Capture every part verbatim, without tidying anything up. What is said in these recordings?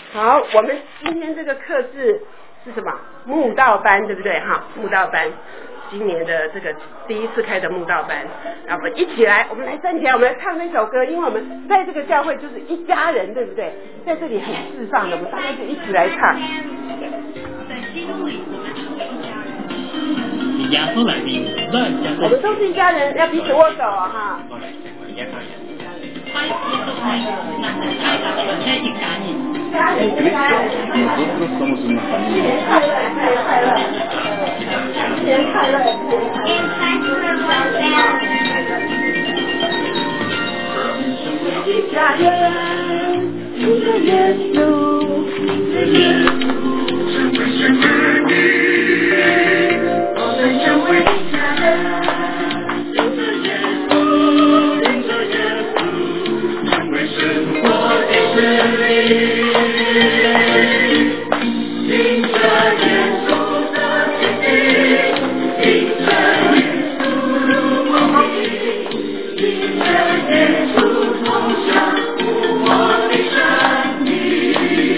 好，我们今天这个课字是什么？慕道班，对不对？哈，慕道班，今年的这个第一次开的慕道班，那我们一起来，我们来站起来，我们来唱那首歌，因为我们在这个教会就是一家人，对不对？在这里很释放的，我们大家就一起来唱。 在基督里，我们成为一家人。以耶穌嚟定，都係一我們都是一家人，要彼此握手啊！哈。 拜耶穌係能夠帶到我們一家人。 家人，家人，新年快樂，新年快樂，新年快樂，新年快樂。一家人，因着耶穌，因着耶穌，成為神兒女，我們成為一家人。因着耶穌，因着耶穌，成為生活的真理。因着耶穌的天地，因着耶穌如光明，因着耶穌同享我的生命，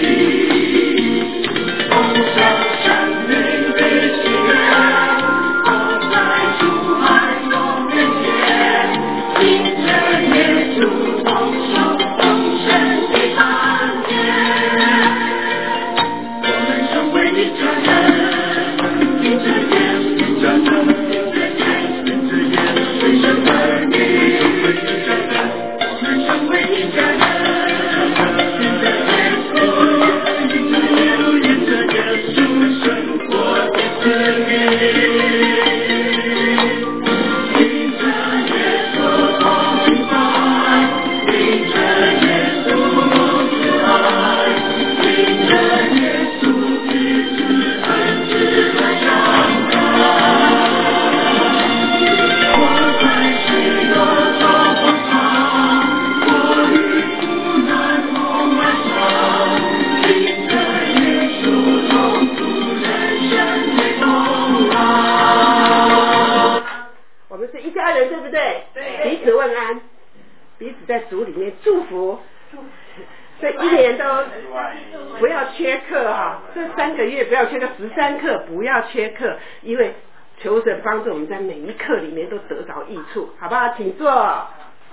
同享生命的喜悅，同在主愛中的愛，因着耶穌同受同生的恩典。缺课，因为求神帮助我们在每一课里面都得着益处，好不好？请坐。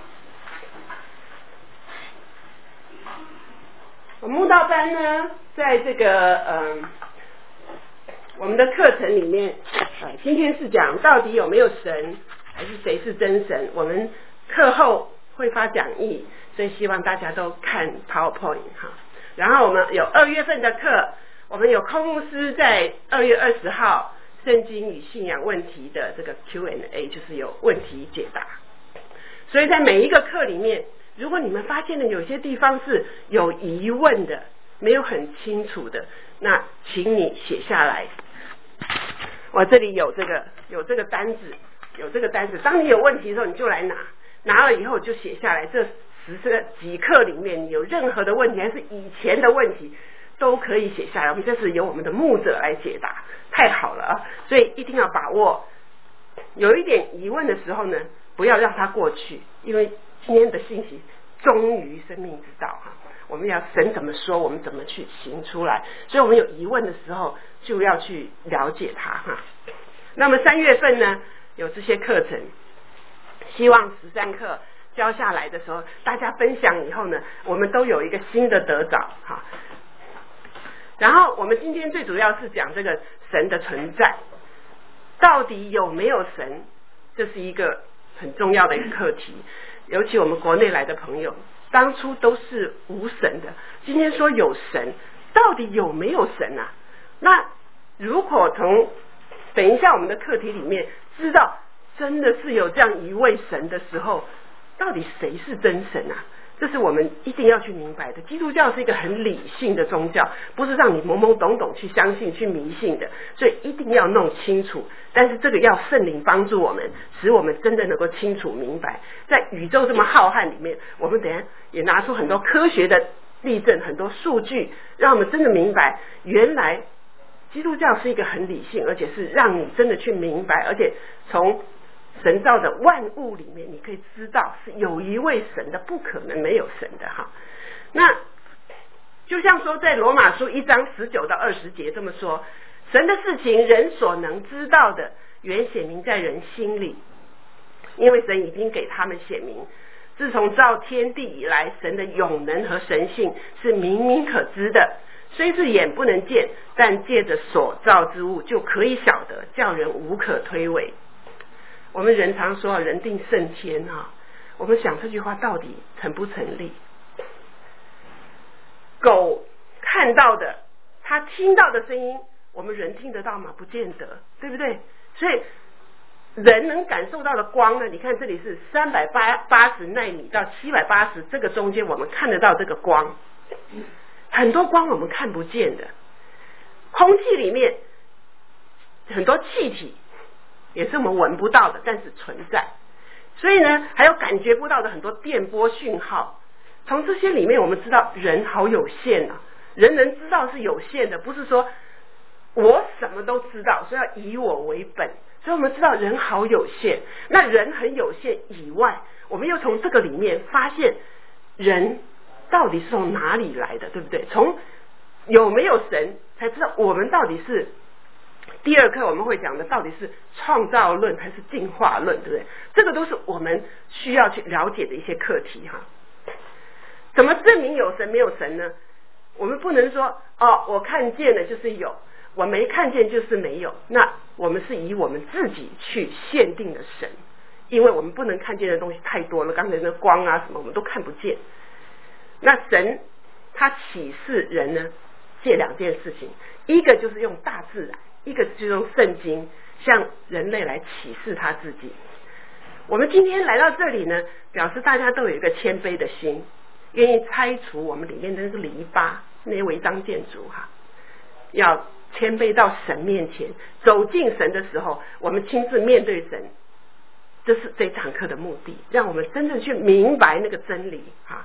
慕道班呢，在这个嗯、呃、我们的课程里面，呃，今天是讲到底有没有神，还是谁是真神？我们课后会发讲义，所以希望大家都看 PowerPoint 哈。然后我们有二月份的课。我们有空牧师在二月二十号圣经与信仰问题的这个 Q and A， 就是有问题解答。所以在每一个课里面，如果你们发现了有些地方是有疑问的，没有很清楚的，那请你写下来。我这里有这个有这个单子，有这个单子，当你有问题的时候你就来拿，拿了以后就写下来。这十个几课里面，你有任何的问题还是以前的问题，都可以写下来，我们这是由我们的牧者来解答，太好了啊！所以一定要把握，有一点疑问的时候呢，不要让它过去，因为今天的信息忠于生命之道哈，我们要神怎么说，我们怎么去行出来，所以我们有疑问的时候就要去了解它哈。那么三月份呢，有这些课程，希望十三课教下来的时候，大家分享以后呢，我们都有一个新的得着哈。然后我们今天最主要是讲这个神的存在，到底有没有神，这是一个很重要的一个课题。尤其我们国内来的朋友，当初都是无神的，今天说有神，到底有没有神啊？那如果从等一下我们的课题里面知道真的是有这样一位神的时候，到底谁是真神啊？这是我们一定要去明白的。基督教是一个很理性的宗教，不是让你懵懵懂懂去相信去迷信的，所以一定要弄清楚。但是这个要圣灵帮助我们，使我们真的能够清楚明白。在宇宙这么浩瀚里面，我们等一下也拿出很多科学的例证，很多数据，让我们真的明白，原来基督教是一个很理性，而且是让你真的去明白，而且从神造的万物里面，你可以知道是有一位神的，不可能没有神的哈。那就就像说在罗马书一章十九到二十节这么说，神的事情人所能知道的，原显明在人心里，因为神已经给他们显明，自从造天地以来，神的永能和神性是明明可知的，虽是眼不能见，但借着所造之物就可以晓得，叫人无可推诿。我们人常说人定胜天啊，我们想这句话到底成不成立？狗看到的，它听到的声音，我们人听得到吗？不见得，对不对？所以人能感受到的光呢，你看这里是三百八十奈米到七百八十，这个中间我们看得到这个光，很多光我们看不见的。空气里面很多气体也是我们闻不到的，但是存在。所以呢，还有感觉不到的很多电波讯号，从这些里面我们知道人好有限啊，人能知道是有限的，不是说我什么都知道，所以要以我为本。所以我们知道人好有限，那人很有限以外，我们又从这个里面发现人到底是从哪里来的，对不对？从有没有神才知道我们到底是，第二课我们会讲的到底是创造论还是进化论，对不对？这个都是我们需要去了解的一些课题哈。怎么证明有神没有神呢？我们不能说哦，我看见了就是有，我没看见就是没有，那我们是以我们自己去限定的神，因为我们不能看见的东西太多了，刚才那光啊什么我们都看不见。那神他启示人呢，借两件事情，一个就是用大自然，一个就是用圣经向人类来启示他自己。我们今天来到这里呢，表示大家都有一个谦卑的心，愿意拆除我们里面的那个篱笆，那些违章建筑哈，要谦卑到神面前，走进神的时候，我们亲自面对神，这是这堂课的目的，让我们真正去明白那个真理哈。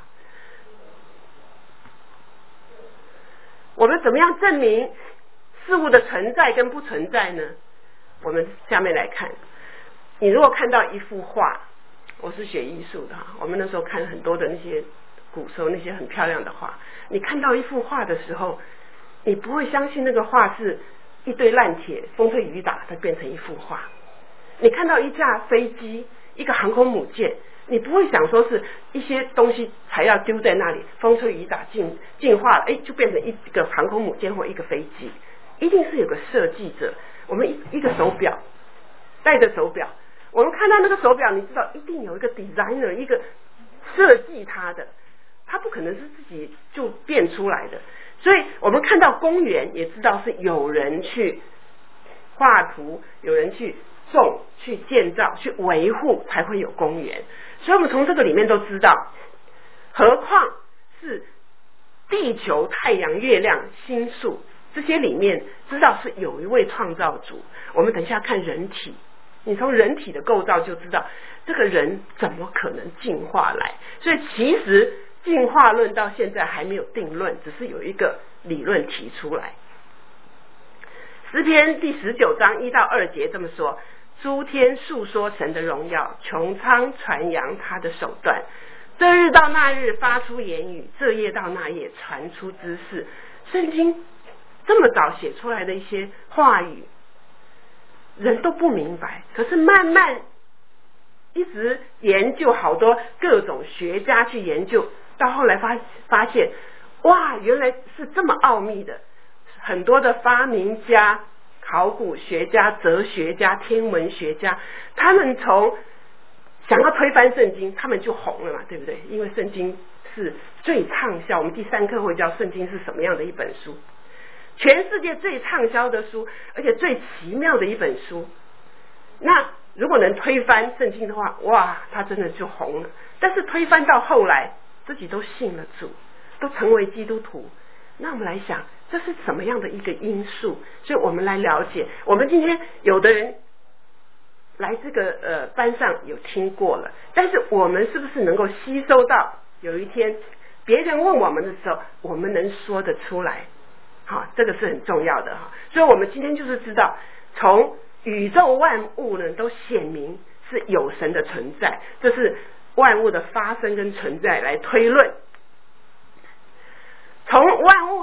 我们怎么样证明事物的存在跟不存在呢？我们下面来看，你如果看到一幅画，我是学艺术的，我们那时候看很多的那些古时候那些很漂亮的画，你看到一幅画的时候，你不会相信那个画是一堆烂铁，风吹雨打它变成一幅画。你看到一架飞机，一个航空母舰，你不会想说是一些东西材料丢在那里，风吹雨打进进化了，哎，就变成一个航空母舰或一个飞机，一定是有个设计者。我们一一个手表，戴着手表，我们看到那个手表，你知道一定有一个 designer， 一个设计它的，它不可能是自己就变出来的。所以我们看到公园，也知道是有人去画图，有人去种、去建造、去维护，才会有公园。所以我们从这个里面都知道，何况是地球、太阳、月亮、星宿这些里面，知道是有一位创造主。我们等一下看人体，你从人体的构造就知道，这个人怎么可能进化来？所以其实进化论到现在还没有定论，只是有一个理论提出来。诗篇第十九章一到二节这么说：诸天述说神的荣耀，穹苍传扬他的手段。这日到那日发出言语，这夜到那夜传出知识。圣经这么早写出来的一些话语，人都不明白，可是慢慢一直研究，好多各种学家去研究，到后来发发现，哇，原来是这么奥秘的。很多的发明家、考古学家、哲学家、天文学家，他们从想要推翻圣经，他们就红了嘛，对不对？因为圣经是最畅销，我们第三课会教圣经是什么样的一本书，全世界最畅销的书，而且最奇妙的一本书。那如果能推翻圣经的话，哇，他真的就红了。但是推翻到后来，自己都信了主，都成为基督徒。那我们来想，这是什么样的一个因素？所以我们来了解。我们今天有的人来这个呃班上有听过了，但是我们是不是能够吸收到？有一天别人问我们的时候，我们能说得出来。好，这个是很重要的哈。所以我们今天就是知道，从宇宙万物呢都显明是有神的存在，这是万物的发生跟存在来推论。从万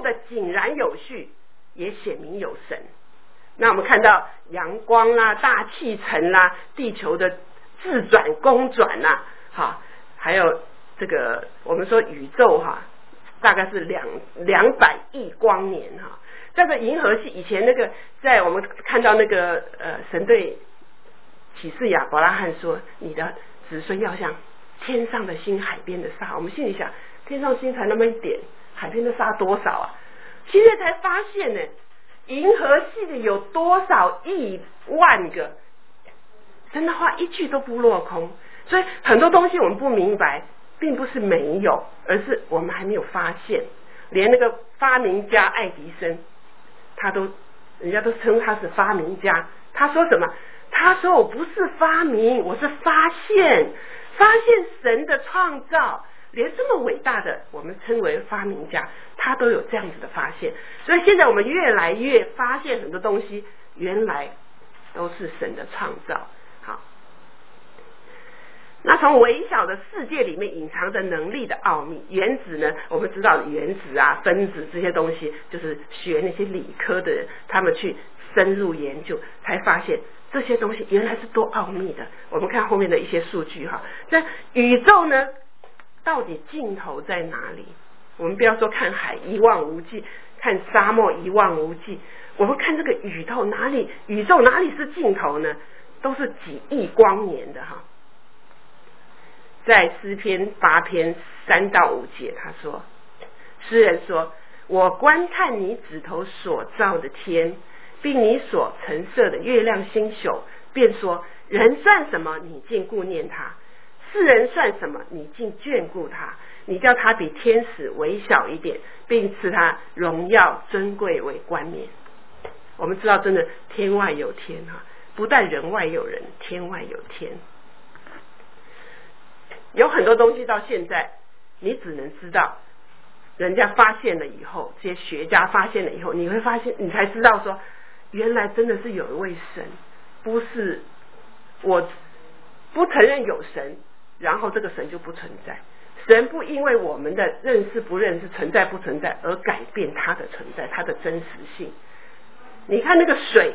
的井然有序，也显明有神。那我们看到阳光啦、大气层啦、地球的自转公转啦，哈，还有这个我们说宇宙哈，大概是两两百亿光年哈。这个银河系以前那个，在我们看到那个呃神对启示亚伯拉罕说，你的子孙要像天上的星、海边的沙。我们心里想，天上星才那么一点，海边的沙多少啊？现在才发现呢，银河系里有多少亿万个，真的话一句都不落空。所以很多东西我们不明白，并不是没有，而是我们还没有发现。连那个发明家爱迪生，他都人家都称他是发明家。他说什么？他说我不是发明，我是发现，发现神的创造。连这么伟大的我们称为发明家，他都有这样子的发现。所以现在我们越来越发现很多东西原来都是神的创造。好，那从微小的世界里面隐藏着能力的奥秘，原子呢，我们知道原子啊、分子这些东西，就是学那些理科的人，他们去深入研究，才发现这些东西原来是多奥秘的。我们看后面的一些数据哈，那宇宙呢，到底尽头在哪里？我们不要说看海一望无际，看沙漠一望无际，我们看这个宇宙哪里，宇宙哪里是尽头呢？都是几亿光年的哈。在诗篇八篇三到五节，他说，诗人说，我观看你指头所造的天，并你所陈设的月亮星宿，便说，人算什么，你竟顾念他；世人算什么，你竟眷顾他。你叫他比天使微小一点，并赐他荣耀尊贵为冠冕。我们知道真的天外有天哈，不但人外有人，天外有天。有很多东西到现在你只能知道人家发现了以后，这些学家发现了以后，你会发现，你才知道说，原来真的是有一位神，不是我不承认有神，然后这个神就不存在。神不因为我们的认识不认识、存在不存在而改变它的存在，它的真实性。你看那个水，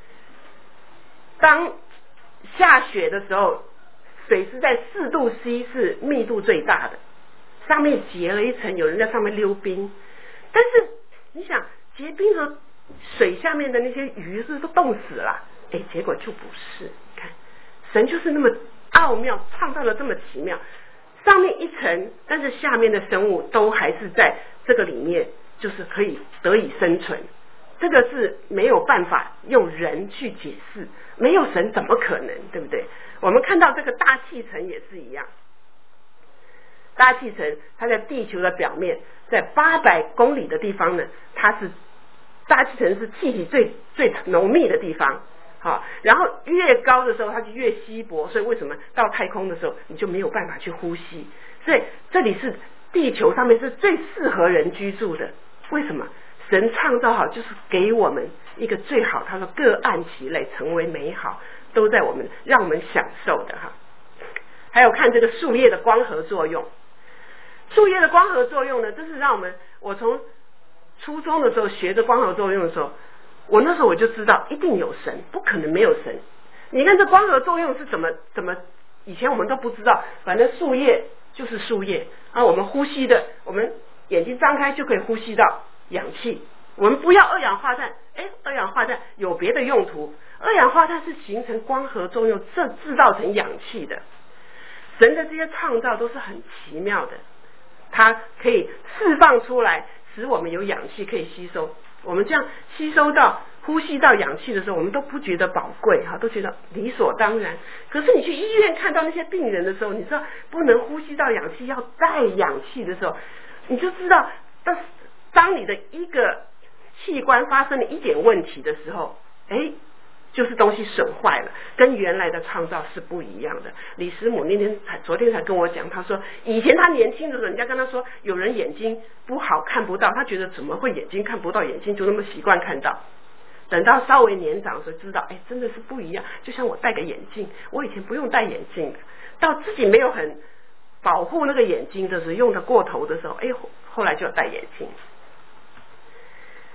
当下雪的时候，水是在四度 C 是密度最大的，上面结了一层，有人在上面溜冰。但是你想结冰的水下面的那些鱼是不是都冻死了？哎，结果就不是。看神就是那么奥妙，创造了这么奇妙，上面一层，但是下面的生物都还是在这个里面，就是可以得以生存。这个是没有办法用人去解释，没有神怎么可能，对不对？我们看到这个大气层也是一样，大气层它在地球的表面，在八百公里的地方呢，它是大气层是气体最最浓密的地方。好，然后越高的时候它就越稀薄，所以为什么到太空的时候你就没有办法去呼吸？所以这里是地球上面是最适合人居住的。为什么？神创造好就是给我们一个最好，他说各按其类，成为美好，都在我们让我们享受的哈。还有看这个树叶的光合作用，树叶的光合作用呢，这是让我们，我从初中的时候学的光合作用的时候，我那时候我就知道一定有神，不可能没有神。你看这光合作用是怎么怎么，以前我们都不知道，反正树叶就是树叶啊，我们呼吸的，我们眼睛张开就可以呼吸到氧气。我们不要二氧化碳，哎，二氧化碳有别的用途，二氧化碳是形成光合作用，这制造成氧气的。神的这些创造都是很奇妙的，它可以释放出来，使我们有氧气可以吸收。我们这样吸收到呼吸到氧气的时候，我们都不觉得宝贵哈，都觉得理所当然。可是你去医院看到那些病人的时候，你知道不能呼吸到氧气，要带氧气的时候，你就知道当当你的一个器官发生了一点问题的时候，哎，就是东西损坏了，跟原来的创造是不一样的。李师母那天才昨天才跟我讲，他说以前他年轻的时候，人家跟他说有人眼睛不好看不到，他觉得怎么会眼睛看不到，眼睛就那么习惯看到。等到稍微年长的时候知道，哎，真的是不一样。就像我戴个眼镜，我以前不用戴眼镜的，到自己没有很保护那个眼睛的时候，用的过头的时候，哎，后来就要戴眼镜。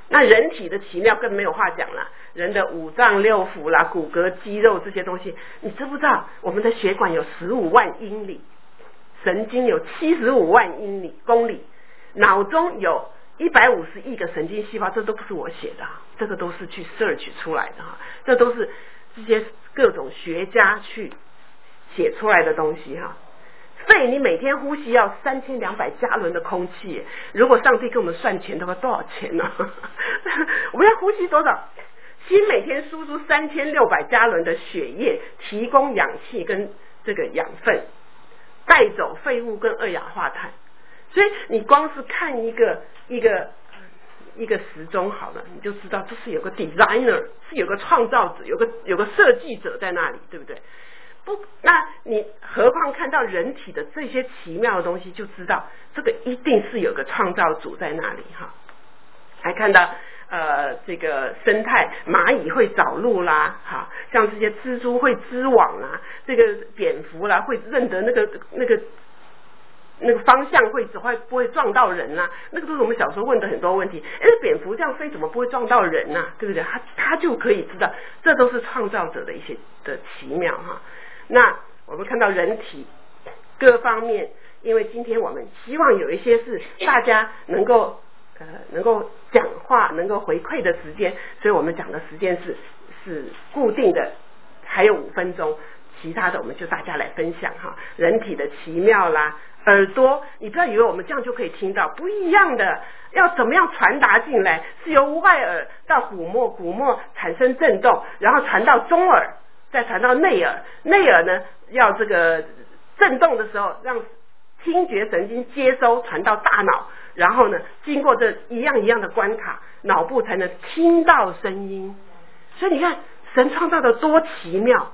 那人体的奇妙更没有话讲了，人的五脏六腑啦、骨骼肌肉这些东西，你知不知道我们的血管有十五万英里，神经有七十五万英里公里，脑中有一百五十亿个神经细胞，这都不是我写的，这个都是去 search 出来的，这都是这些各种学家去写出来的东西哈。肺你每天呼吸要三千两百加仑的空气，如果上帝给我们算钱的话，多少钱呢、啊？我们要呼吸多少？心每天输出三千六百加仑的血液，提供氧气跟这个养分，带走废物跟二氧化碳。所以你光是看一个一个一个时钟好了，你就知道这是有个 designer， 是有个创造者，有个有个设计者在那里，对不对？不，那你何况看到人体的这些奇妙的东西，就知道这个一定是有个创造主在那里哈。还看到呃这个生态，蚂蚁会找路啦，哈，像这些蜘蛛会织网啦，这个蝙蝠啦会认得那个那个那个方向会只会不会撞到人啦、啊，那个都是我们小时候问的很多问题。哎，蝙蝠这样飞怎么不会撞到人呐、啊？对不对？他他就可以知道，这都是创造者的一些的奇妙哈。那我们看到人体各方面，因为今天我们希望有一些是大家能够呃能够讲话、能够回馈的时间，所以我们讲的时间是是固定的，还有五分钟，其他的我们就大家来分享哈。人体的奇妙啦，耳朵，你不要以为我们这样就可以听到，不一样的，要怎么样传达进来？是由外耳到鼓膜，鼓膜产生震动，然后传到中耳。再传到内耳，内耳呢要这个震动的时候，让听觉神经接收传到大脑，然后呢经过这一样一样的关卡，脑部才能听到声音。所以你看神创造的多奇妙。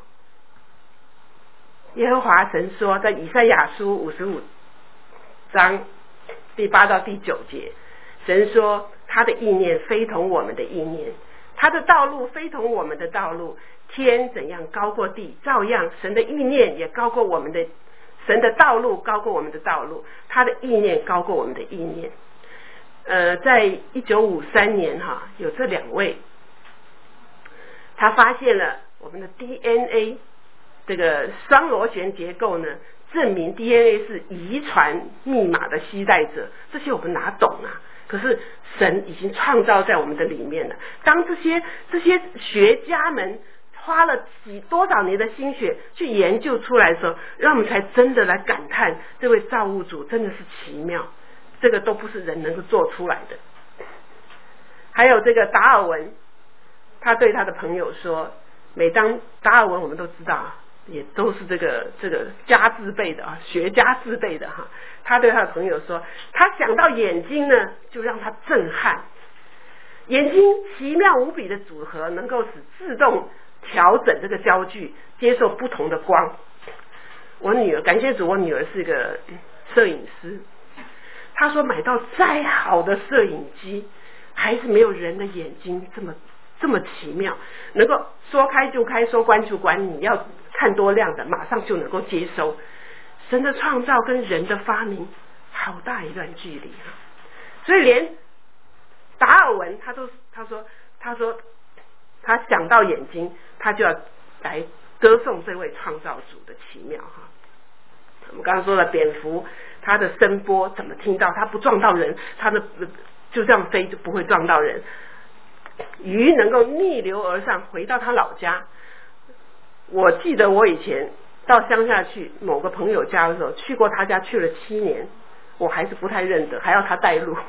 耶和华神说，在以赛亚书五十五章第八到第九节，神说他的意念非同我们的意念，他的道路非同我们的道路，天怎样高过地，照样神的意念也高过我们的，神的道路高过我们的道路，他的意念高过我们的意念。呃，在一九五三年哈，有这两位，他发现了我们的 D N A 这个双螺旋结构呢，证明 D N A 是遗传密码的携带者，这些我们哪懂啊？可是神已经创造在我们的里面了。当这些这些学家们花了几多少年的心血去研究出来的时候，让我们才真的来感叹这位造物主真的是奇妙，这个都不是人能够做出来的。还有这个达尔文，他对他的朋友说，每当达尔文我们都知道也都是这个这个家字辈的啊，学家字辈的哈。他对他的朋友说，他想到眼睛呢，就让他震撼。眼睛奇妙无比的组合，能够使自动调整这个焦距，接受不同的光。我女儿，感谢主，我女儿是个摄影师。她说，买到再好的摄影机，还是没有人的眼睛这么这么奇妙，能够说开就开，说关就关，你要看多亮的，马上就能够接收。神的创造跟人的发明好大一段距离啊！所以连达尔文他都他说他说他想到眼睛，他就要来歌颂这位创造主的奇妙哈。我们刚刚说了，蝙蝠它的声波怎么听到？它不撞到人，它的就这样飞就不会撞到人。鱼能够逆流而上回到他老家。我记得我以前到乡下去某个朋友家的时候，去过他家去了七年，我还是不太认得，还要他带路。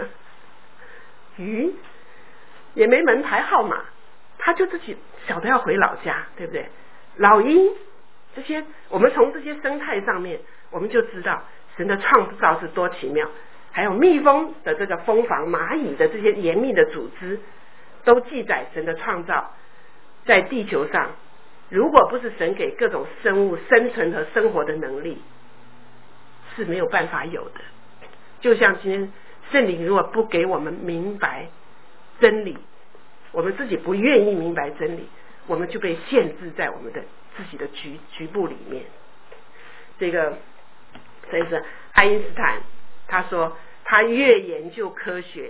鱼也没门牌号码，他就自己晓得要回老家，对不对？老鹰这些，我们从这些生态上面，我们就知道神的创造是多奇妙。还有蜜蜂的这个蜂房，蚂蚁的这些严密的组织，都记载神的创造。在地球上，如果不是神给各种生物生存和生活的能力，是没有办法有的。就像今天圣灵如果不给我们明白真理，我们自己不愿意明白真理，我们就被限制在我们的自己的局局部里面。这个所以是爱因斯坦他说，他越研究科学，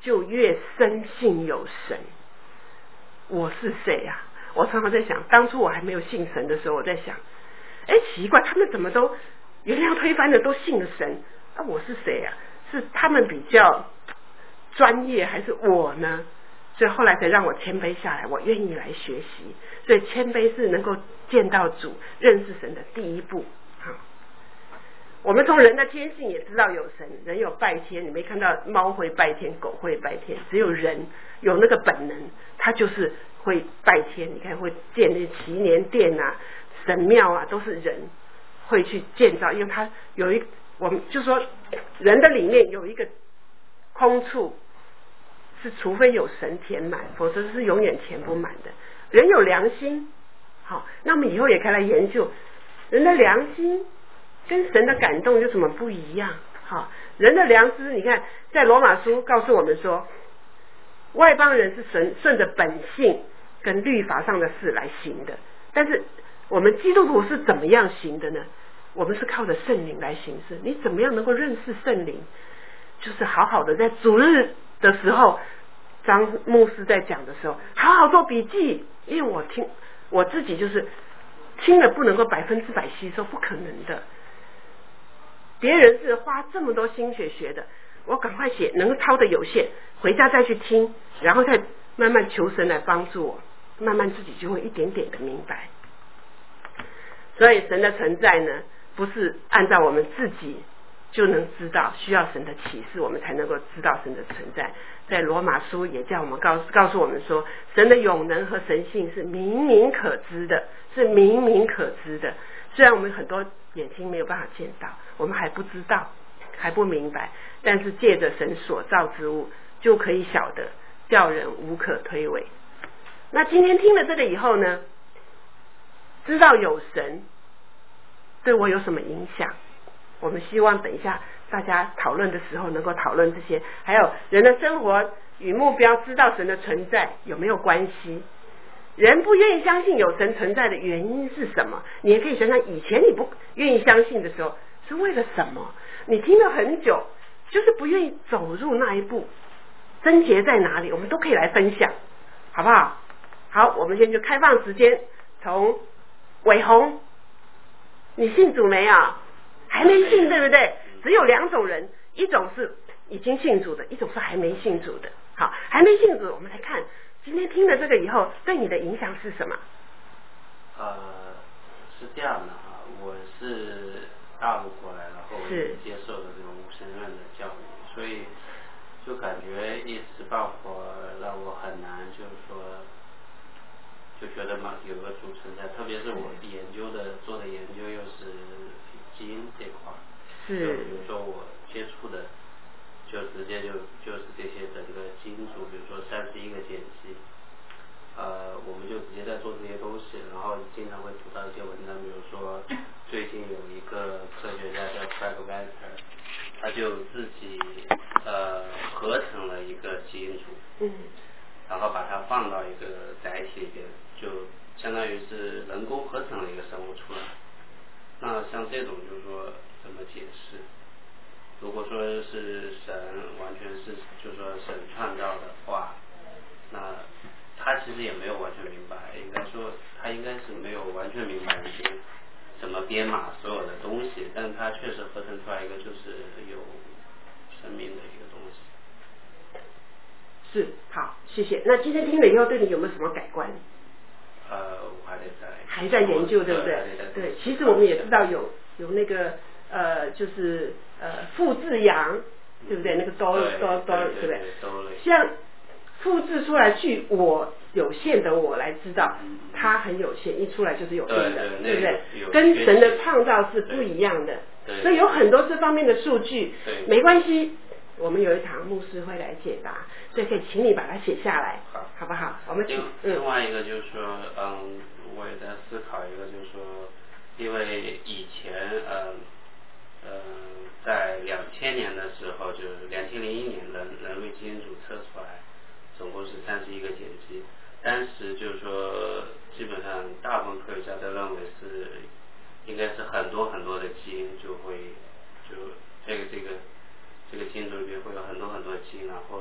就越深信有神。我是谁啊？我常常在想，当初我还没有信神的时候，我在想，哎，奇怪，他们怎么都原谅推翻的都信了神？啊，我是谁啊？是他们比较专业，还是我呢？所以后来才让我谦卑下来，我愿意来学习。所以谦卑是能够见到主、认识神的第一步。好，我们从人的天性也知道有神，人有拜天，你没看到猫会拜天，狗会拜天，只有人有那个本能，他就是会拜天。你看会建那祈年殿啊、神庙啊，都是人会去建造，因为他有一，我们就说人的里面有一个空处。是除非有神填满，否则是永远填不满的。人有良心，好，那我们以后也可以来研究人的良心跟神的感动有什么不一样。好，人的良知，你看在罗马书告诉我们说，外邦人是神顺着本性跟律法上的事来行的，但是我们基督徒是怎么样行的呢？我们是靠着圣灵来行事。你怎么样能够认识圣灵？就是好好的在主日的时候，张牧师在讲的时候，好好做笔记，因为我听我自己就是听了不能够百分之百吸收，不可能的。别人是花这么多心血学的，我赶快写，能抄的有限，回家再去听，然后再慢慢求神来帮助我，慢慢自己就会一点点的明白。所以神的存在呢，不是按照我们自己就能知道，需要神的启示我们才能够知道神的存在。在罗马书也叫我们告诉告诉我们说，神的永能和神性是明明可知的，是明明可知的。虽然我们很多眼睛没有办法见到，我们还不知道，还不明白，但是借着神所造之物就可以晓得，叫人无可推诿。那今天听了这个以后呢，知道有神对我有什么影响？我们希望等一下大家讨论的时候能够讨论这些，还有人的生活与目标知道神的存在有没有关系？人不愿意相信有神存在的原因是什么？你也可以想想，以前你不愿意相信的时候是为了什么？你听了很久，就是不愿意走入那一步，症结在哪里？我们都可以来分享，好不好？好，我们现在就开放时间，从伟宏，你信主没有？还没信，对不对？只有两种人，一种是已经信主的，一种是还没信主的。好，还没信主，我们来看今天听了这个以后对你的影响是什么？ 呃，是这样的哈，我是大陆过来，然后接受的这种无神论的教育，所以就感觉一时半会儿让我很难，就是说就觉得嘛有个主存在，特别是我研究的做的研究又是基因这块， 是， 就比如说我接触的就直接就就是这些整个基因组，比如说三十一个碱基，呃，我们就直接在做这些东西，然后经常会读到一些文章，比如说最近有一个科学家叫 Craig Venter， 他就自己呃合成了一个基因组， 嗯， 然后把它放到一个载体里边，就相当于是人工合成了一个生物出来。那像这种就是说怎么解释？如果说是神完全是就是说神创造的话，那他其实也没有完全明白，应该说他应该是没有完全明白一些怎么编码所有的东西，但他确实合成出来一个就是有生命的一个东西。 是，好，谢谢。那今天听了以后对你有没有什么改观？ 呃，我还得在还在研究，对不对？对，其实我们也知道有有那个呃，就是呃复制羊，对不对？那个都都都，对不对？像复制出来，据我有限的我来知道，它很有限，一出来就是有病的，对不对？跟神的创造是不一样的，所以有很多这方面的数据，没关系。我们有一堂牧师会来解答，所以可以请你把它写下来，好，好不好？我们请。 另另外一个就是说，嗯，我也在思考一个，就是说，因为以前，嗯，呃，在两千年的时候，就是两千零一年人人类基因组测出来，总共是三十一个碱基，当时就是说，基本上大部分科学家都认为是，应该是很多很多的基因就会，就这个这个。这个基因组里面会有很多很多基因，然后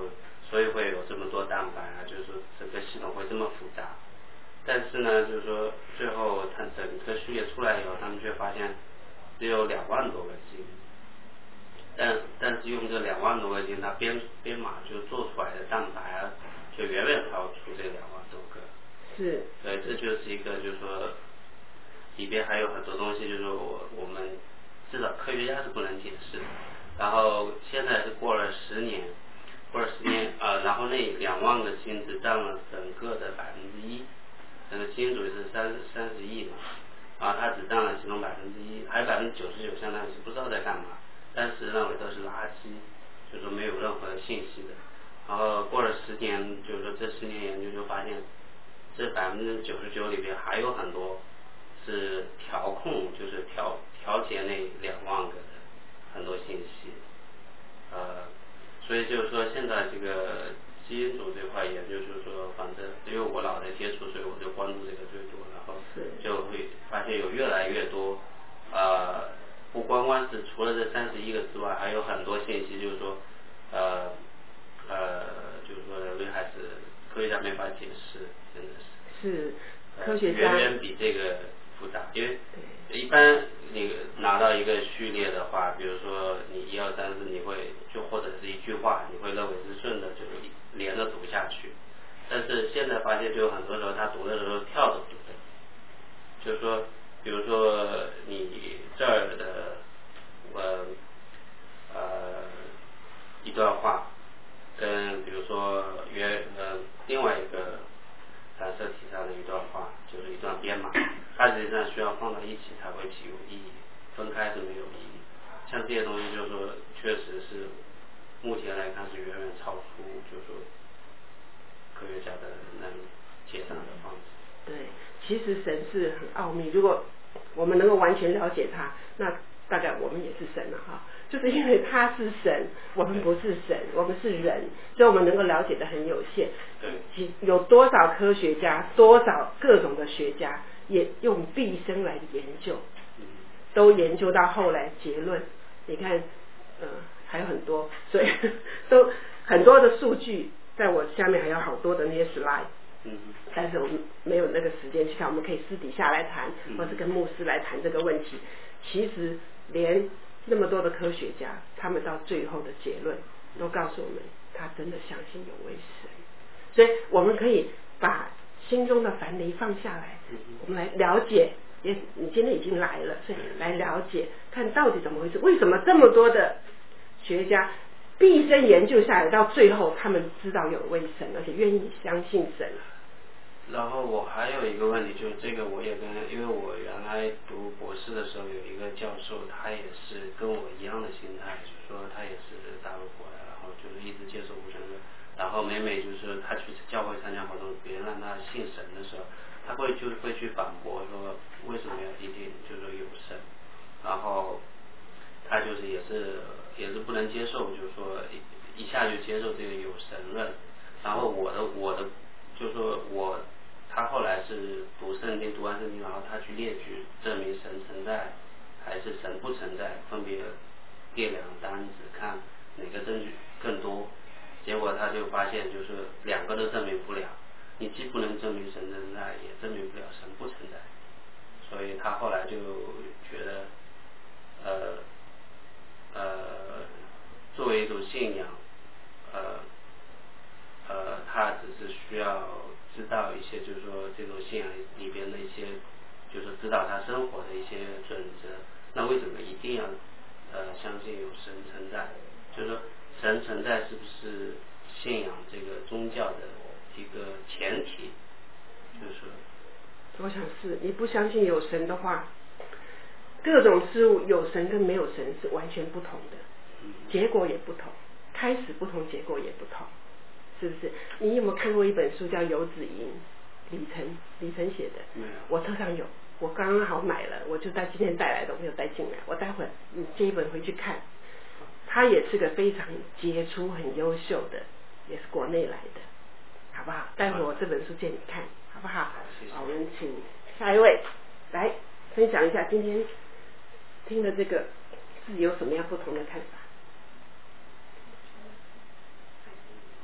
所以会有这么多蛋白啊，就是说整个系统会这么复杂。但是呢，就是说最后它整个序列出来以后，他们却发现只有两万多个基因，但但是用这两万多个基因，它编编码就做出来的蛋白啊，就远远超出这两万多个。 是。 对，这就是一个就是说里边还有很多东西，就是我我们至少科学家是不能解释的。然后现在是过了十年，过了十年呃，然后那两万个基因只占了整个的百分之一。整个基因组是三三十亿嘛，啊，它只占了其中百分之一，还有百分之九十九相当于是不知道在干嘛，但是认为都是垃圾，就是说没有任何的信息的。然后过了十年，就是说这十年研究就发现，这百分之九十九里边还有很多是调控，就是调调节那两万个的很多信息，呃，所以就是说现在这个。基因组这块研究就是说，反正因为我老在接触，所以我就关注这个最多，然后就会发现有越来越多，呃，不光光是除了这三十一个之外，还有很多信息，就是说，呃，呃，就是说人类还是科学家没法解释，真的是。 是，科学家。 呃、远远比这个复杂，因为一般你拿到一个序列的话，比如说你一二三四，你会就或者是一句话，你会认为是顺着就连着读下去。但是现在发现，就很多时候他读的时候跳着读的，就是说，比如说你这儿的呃呃一段话，跟比如说原呃另外一个染色体上的一段话，就是一段编码，它实际上需要放到一起才会体有意义，分开是没有意义。像这些东西，就是说，确实是目前来看是远远超出，就是说科学家的能解答的方式。 对，其实神是很奥秘，如果我们能够完全了解它，那大概我们也是神了哈。就是因为他是神，我们不是神，我们是人，所以我们能够了解的很有限。 对。 有多少科学家，多少各种的学家，也用毕生来研究，都研究到后来结论。你看，呃，还有很多，所以都很多的数据，在我下面还有好多的那些 slide。 嗯。 但是我们没有那个时间去看，我们可以私底下来谈，或是跟牧师来谈这个问题。其实连那么多的科学家，他们到最后的结论都告诉我们，他真的相信有位神。所以我们可以把心中的樊篱放下来，我们来了解。也你今天已经来了，所以来了解，看到底怎么回事？为什么这么多的学家毕生研究下来，到最后他们知道有位神，而且愿意相信神？ 然后我还有一个问题，就是这个我也跟，因为我原来读博士的时候有一个教授，他也是跟我一样的心态，就是说他也是大陆过来，然后就是一直接受无神论，然后每每就是他去教会参加活动，别人让他信神的时候，他会就会去反驳说为什么要一定就是说有神，然后他就是也是也是不能接受，就是说一下就接受这个有神论，然后我的我的就是说我。他后来是读圣经，读完圣经，然后他去列举证明神存在还是神不存在，分别列两个单子，看哪个证据更多。结果他就发现，就是两个都证明不了，你既不能证明神存在，也证明不了神不存在。所以他后来就觉得，呃呃，作为一种信仰，呃呃，他只是需要。知道一些，就是说这种信仰里边的一些，就是知道他生活的一些准则。那为什么一定要呃相信有神存在？就是说神存在是不是信仰这个宗教的一个前提？就是说， 我想是你不相信有神的话，各种事物有神跟没有神是完全不同的，结果也不同，开始不同，结果也不同。是不是？你有没有看过一本书叫《游子吟》？李晨，李晨写的。 没有。 我车上有，我刚刚好买了，我就在今天带来的，我没有带进来。我待会儿嗯借一本回去看。他也是个非常杰出、很优秀的，也是国内来的，好不好？待会儿我这本书借你看，好不好？ 好，谢谢。 好，我们请下一位来分享一下今天听的这个字有什么样不同的看法。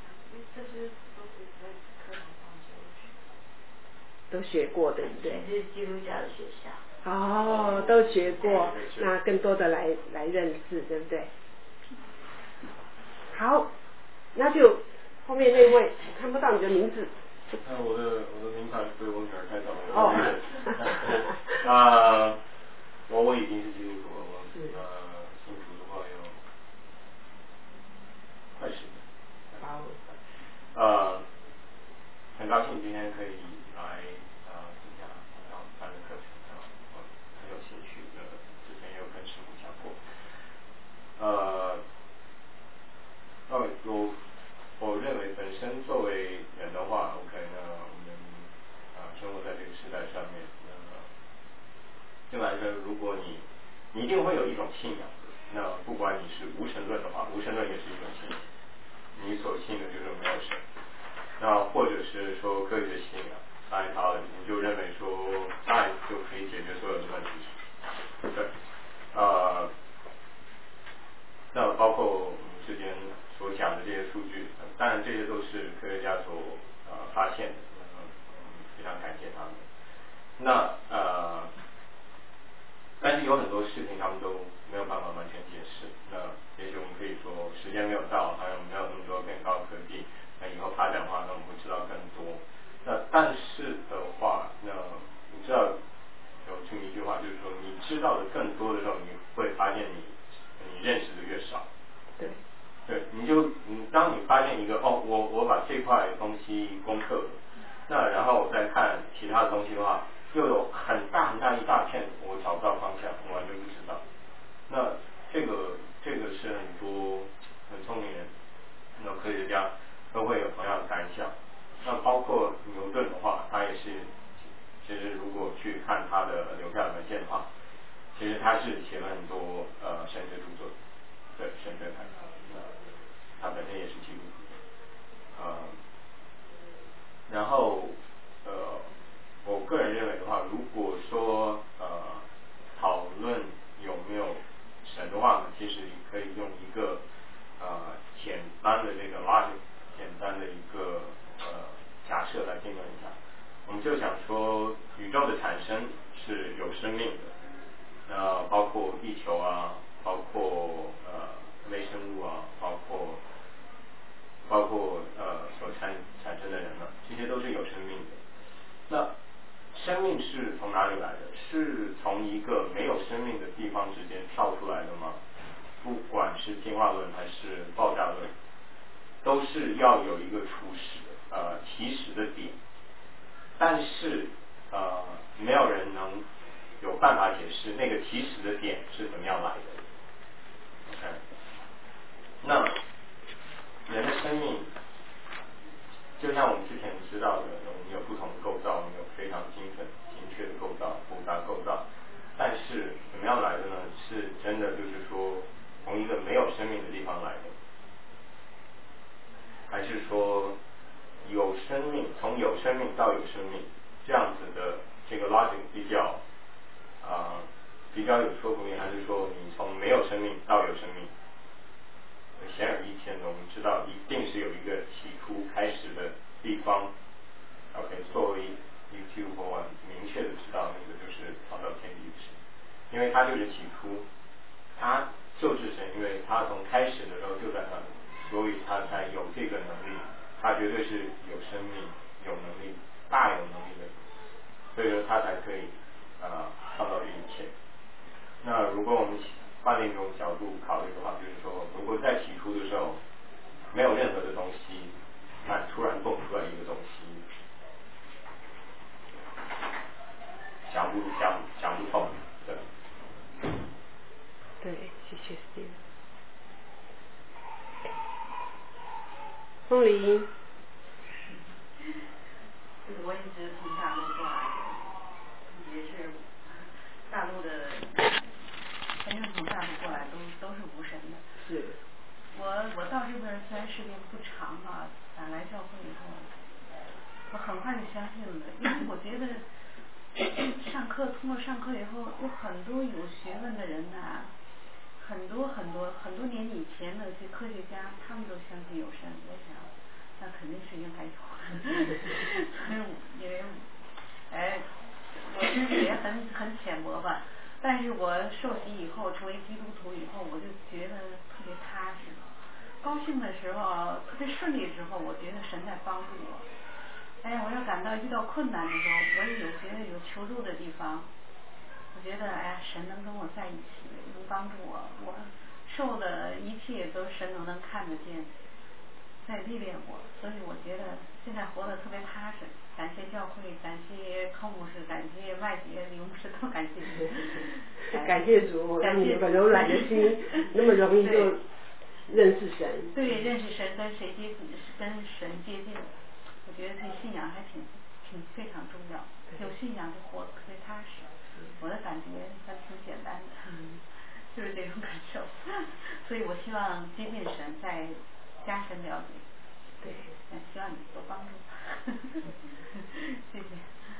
这些都是在课堂上都学过，对不对？ 这是基督教的学校。 哦，都学过，那更多的来来认识，对不对？好，那就后面那位看不到你的名字。 那我的我的名牌被我女儿看到了。 哦。 啊，我我已经是基督徒了，我呃信主的话有快十年。 好。 呃，很高兴今天可以来呃参加然后办的课程啊，我很有兴趣的，之前也有跟师傅讲过。呃，哦，我我认为本身作为人的话 ，OK， 那我们啊、呃、生活在这个时代上面，那对我来说，如果你你一定会有一种信仰，那不管你是无神论的话，无神论也是一种信仰，你所信的就是没有神。那或者是说科学信仰 ，Scientology， 你就认为说爱就可以解决所有的问题，对，呃，那包括我们之前所讲的这些数据，当然这些都是科学家所呃发现的，嗯，非常感谢他们。那呃，但是有很多事情他们都没有办法完全解释。那也许我们可以说时间没有到，还有没有那么多更高的科技。那以后发展的话，那我们会知道更多。那但是的话，那你知道有这么一句话，就是说你知道的更多的时候，你会发现你你认识的越少。 对。 对，你就你当你发现一个哦，我我把这块东西攻克了，那然后我再看其他的东西的话，又有很大很大一大片，我找不到方向，我完全不知道。那这个这个是很多很聪明人，那科学家都会有同样的感想。那包括牛顿的话，他也是，其实如果去看他的留下来的文献的话，其实他是写了很多呃神学著作，对神学派，呃，他本身也是基督徒，呃，然后呃，我个人认为的话，如果说呃讨论有没有神的话呢，其实你可以用一个呃简单的这个 logic， 简单的一个呃假设来定论一下。我们就想说，宇宙的产生是有生命的，呃，包括地球啊，包括呃微生物啊，包括包括呃所产产生的人呢，这些都是有生命的。那生命是从哪里来的？是从一个没有生命的地方直接跳出来的吗？不管是进化论还是爆炸论，都是要有一个初始呃起始的点。但是呃，没有人能有办法解释那个起始的点是怎么样来的。OK， 那人的生命，就像我们之前知道的，我们有不同的构造，我们有非常精准、精确的构造、复杂构造。但是怎么样来的呢？是真的就是说，从一个没有生命的地方来的，还是说有生命，从有生命到有生命？这样子的这个 logic 比较啊、呃、比较有说服力，还是说你从没有生命到有生命？显而易见的，我们知道一定是有一个起初开始的地方。OK， 作为 YouTube 我明确的知道那个就是创造天地的神，因为他就是起初，他就是神，因为他从开始的时候就在那里，所以他才有这个能力，他绝对是有生命、有能力、大有能力的，所以说他才可以呃创造这一切。那如果我们换另一种角度考虑的话，就是说，如果在起初的时候没有任何的东西，那突然蹦出来一个东西，想不想想不通，对。 对，谢谢 Steve。风铃。 我一直从大陆过来的，也是大陆的，反正从大陆过来都都是无神的。 是。 我我到这边虽然时间不长啊，打来教会以后，我很快就相信了，因为我觉得上课通过上课以后，有很多有学问的人呐、啊，很多很多很多年以前的这科学家，他们都相信有神。我想，那肯肯定是应该有的。所以因为哎，我知识也很很浅薄吧，但是我受洗以后成为基督徒以后，我就觉得特别踏实。高兴的时候，特别顺利的时候，我觉得神在帮助我。哎呀，我要感到遇到困难的时候，我也有觉得有求助的地方，我觉得哎呀，神能跟我在一起，能帮助我，我受的一切都神都能看得见，在历练我，所以我觉得现在活得特别踏实。感谢教会，感谢康牧师，感谢麦姐、李牧师，都感谢主。 感谢主，让你有个柔软的心，那么容易就认识神。 对，认识神，跟谁接近，跟神接近。我觉得这信仰还挺挺非常重要，有信仰就活得特别踏实。我的感觉还挺简单的，嗯、就是这种感受。所以我希望接近神，再加深了解。对，希望你多帮助。谢谢。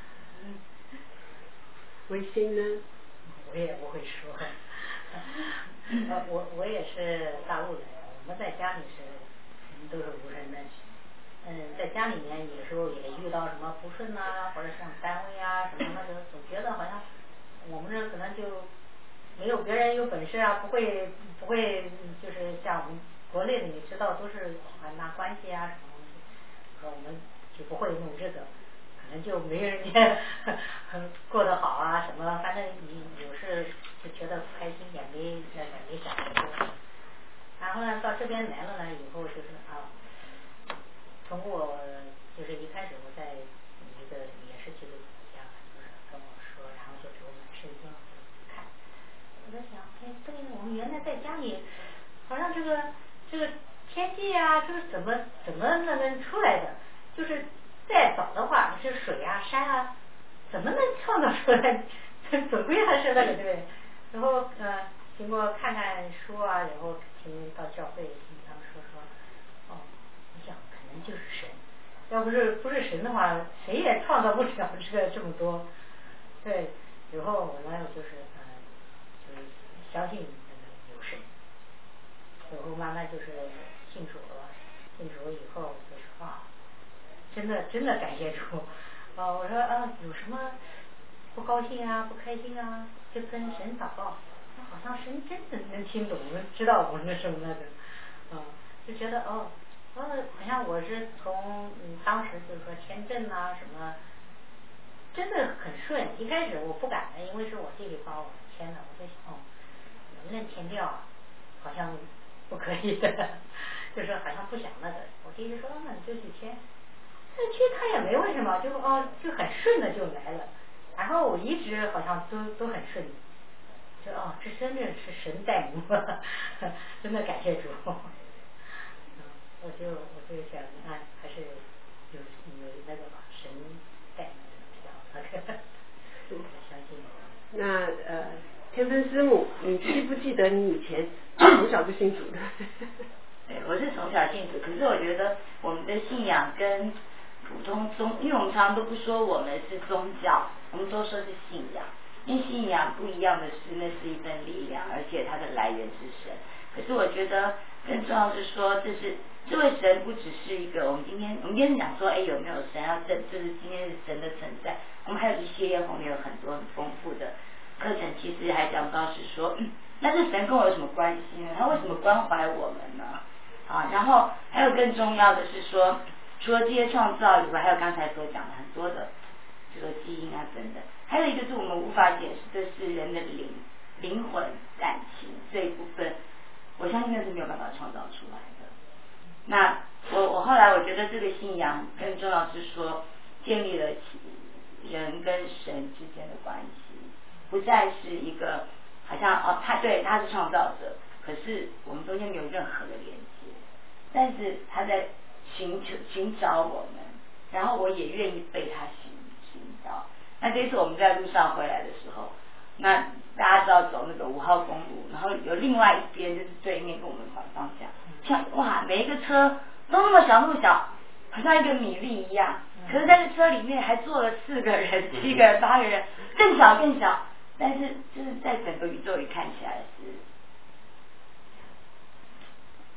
维新呢？ 我也不会说。呃，我我也是大陆人，我们在家里是我们都是无人的。嗯，在家里面有时候也遇到什么不顺呐、啊，或者像单位啊什么那个，总觉得好像我们这可能就没有别人有本事啊，不会不会就是像我们国内的你知道都是喜欢拿关系啊什么东西，和我们就不会弄这个，可能就没人家过得好啊什么，反正你有时就觉得不开心，也没也没想太多。然后呢，到这边来了呢以后就是啊。通过就是一开始我在一个也是基督徒家，就是跟我说，然后就给我们圣经看。我在想，哎，对，我们原来在家里，好像这个这个天气啊，这个怎么怎么那能出来的？就是再早的话，这水啊山啊，怎么能创造出来？总归还是那个对不对？然后呃，经过看看书啊，然后听到教会听他们说说，哦，你想。就是神，要不是不是神的话，谁也创造不了这个这么多。对，以后我呢就是呃，就是相信有神，然后慢慢就是信主了，信主以后就是啊，真的真的感谢主。啊，我说啊，有什么不高兴啊、不开心啊，就跟神祷告，好像神真的能听懂，知道我那什么那个，啊，就觉得哦。呃，好像我是从嗯当时就是说签证啊什么，真的很顺。一开始我不敢的，因为是我弟弟帮我签的，我在想，哦，能不能签掉啊？好像不可以的，就是好像不想那个。我弟弟说，那你就去签，那去他也没为什么，就哦就很顺的就来了。然后我一直好像都都很顺利，就哦这真的是神带领，真的感谢主。我就我就想啊，还是有有那个吧，神带领比较那个，我相信。 那呃，天分师母，你记不记得你以前从小就信主的？ 对，我是从小信主，可是我觉得我们的信仰跟普通宗，因为我们常常都不说我们是宗教，我们都说是信仰。因为信仰不一样的是，那是一份力量，而且它的来源是神。可是我觉得更重要是说，这是这位神不只是一个，我们今天我们今天讲说，哎，有没有神要证，就是今天是神的存在。我们还有一系列后面有很多很丰富的课程，其实还讲到是说，嗯、那这神跟我有什么关系呢？他为什么关怀我们呢？啊，然后还有更重要的是说，除了这些创造以外，还有刚才所讲的很多的这个基因啊等等，还有一个是我们无法解释的是人的灵、灵魂、感情这一部分，我相信那是没有办法创造出来的。那我我后来我觉得这个信仰更重要是说，建立了人跟神之间的关系，不再是一个好像哦，他对他是创造者，可是我们中间没有任何的连接，但是他在寻求寻找我们，然后我也愿意被他寻寻找。那这次我们在路上回来的时候，那大家知道走那个五号公路，然后有另外一边就是对面跟我们反方向，像哇每一个车都那么小那么小，好像一个米粒一样，可是在这车里面还坐了四个人、七个人、八个人，更小更小，但是就是在整个宇宙里看起来是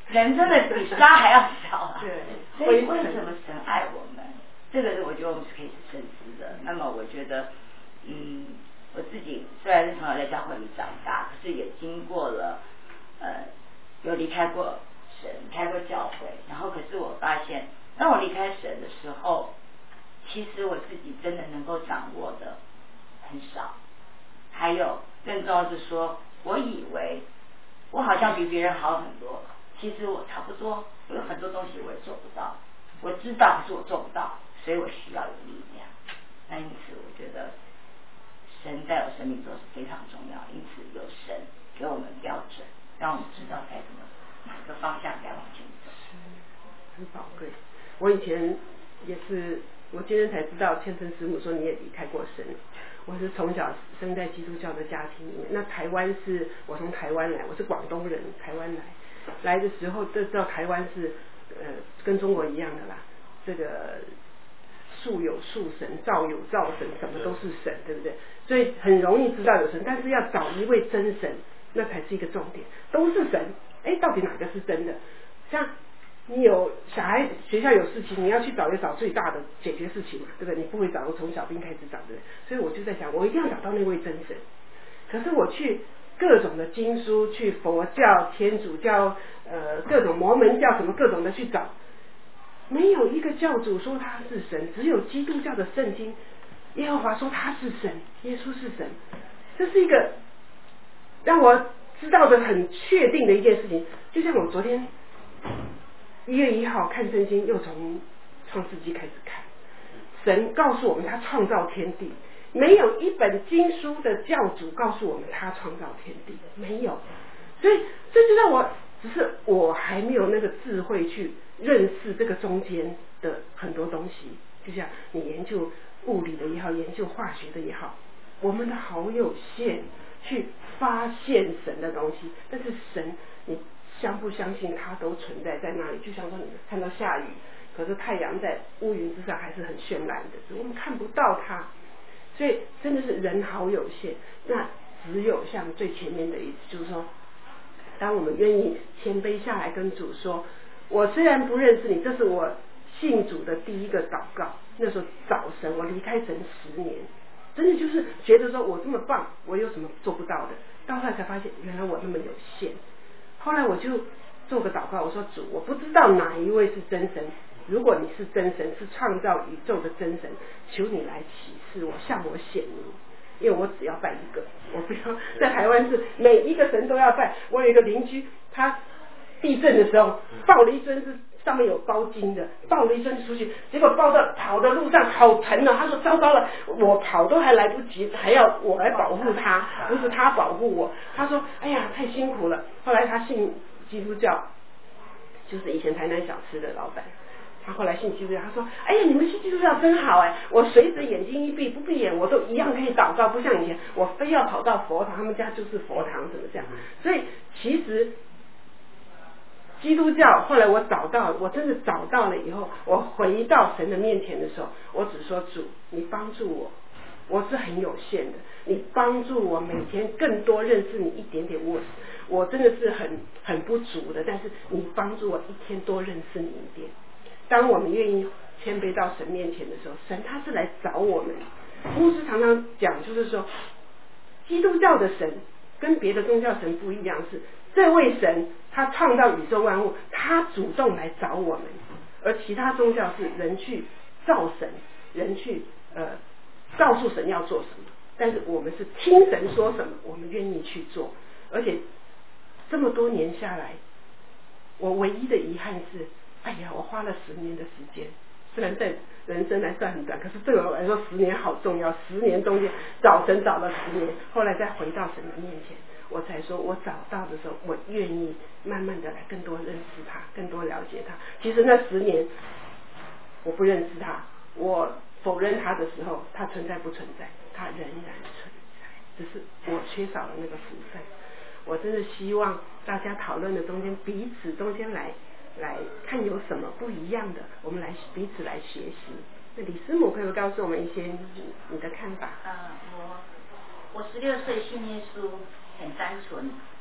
人真的比沙还要小啊。 对。 所以为什么神爱我们？这个我觉得我们是可以深思的。那么我觉得，嗯，我自己虽然是从小在教会里长大，可是也经过了，呃，有离开过神，离开过教会，然后可是我发现，当我离开神的时候，其实我自己真的能够掌握的很少。还有更重要是说，我以为我好像比别人好很多，其实我差不多，有很多东西我也做不到。我知道，可是我做不到，所以我需要有力量。那因此，我觉得神在我生命中是非常重要。因此，有神给我们标准，让我们知道该怎么哪个方向该往前走。 很宝贵。我以前也是，我今天才知道，千诚师母说你也离开过神。我是从小生在基督教的家庭里面。那台湾是我从台湾来，我是广东人，台湾来来的时候，就知道台湾是呃跟中国一样的啦。这个树有树神，造有造神，什么都是神，对不对？所以很容易知道有神，但是要找一位真神，那才是一个重点。都是神，哎，到底哪个是真的？像你有小孩学校有事情，你要去找，也找最大的解决事情嘛，对不对？你不会找，从小兵开始找，对不对？所以我就在想，我一定要找到那位真神。可是我去各种的经书，去佛教、天主教、呃各种摩门教什么各种的去找，没有一个教主说他是神，只有基督教的圣经，耶和华说他是神，耶稣是神。这是一个让我知道的很确定的一件事情。就像我昨天一月一号看圣经，又从创世纪开始看，神告诉我们他创造天地，没有一本经书的教主告诉我们他创造天地，没有。所以这就让我，只是我还没有那个智慧去认识这个中间的很多东西。就像你研究物理的也好，研究化学的也好，我们的好有限去发现神的东西，但是神你相不相信它都存在在那里？就像说你们看到下雨，可是太阳在乌云之上还是很绚烂的，我们看不到它。所以真的是人好有限。那只有像最前面的意思，就是说，当我们愿意谦卑下来跟主说，我虽然不认识你，这是我信主的第一个祷告。那时候找神，我离开神十年，真的就是觉得说我这么棒，我有什么做不到的？到后来才发现，原来我那么有限。后来我就做个祷告，我说主，我不知道哪一位是真神，如果你是真神，是创造宇宙的真神，求你来启示我，向我显明，因为我只要拜一个，我不要在台湾是每一个神都要拜。我有一个邻居，他地震的时候抱了一尊是上面有包金的，抱了一尊出去，结果抱到跑的路上好沉了。他说糟糕了，我跑都还来不及，还要我来保护他，不是他保护我。他说哎呀太辛苦了。后来他信基督教，就是以前台南小吃的老板，他后来信基督教，他说哎呀你们信基督教真好哎，我随着眼睛一闭不闭眼我都一样可以祷告，不像以前我非要跑到佛堂，他们家就是佛堂怎么这样。所以其实基督教后来我找到，我真的找到了以后，我回到神的面前的时候，我只说主你帮助我，我是很有限的，你帮助我每天更多认识你一点点，我我真的是很很不足的，但是你帮助我一天多认识你一点。当我们愿意谦卑到神面前的时候，神他是来找我们。牧师常常讲，就是说基督教的神跟别的宗教神不一样，是这位神他创造宇宙万物，他主动来找我们，而其他宗教是人去造神，人去呃告诉神要做什么，但是我们是听神说什么我们愿意去做。而且这么多年下来，我唯一的遗憾是，哎呀我花了十年的时间，虽然在人生来算很短，可是对我来说十年好重要。十年中间找神找了十年，后来再回到神的面前，我才说我找到的时候，我愿意慢慢的来更多认识他，更多了解他。其实那十年我不认识他，我否认他的时候，他存在不存在？他仍然存在，只是我缺少了那个福分。我真的希望大家讨论的中间，彼此中间来来看有什么不一样的，我们来彼此来学习。那李师母可以告诉我们一些你的看法？ 啊，我我十六岁信耶稣很单纯，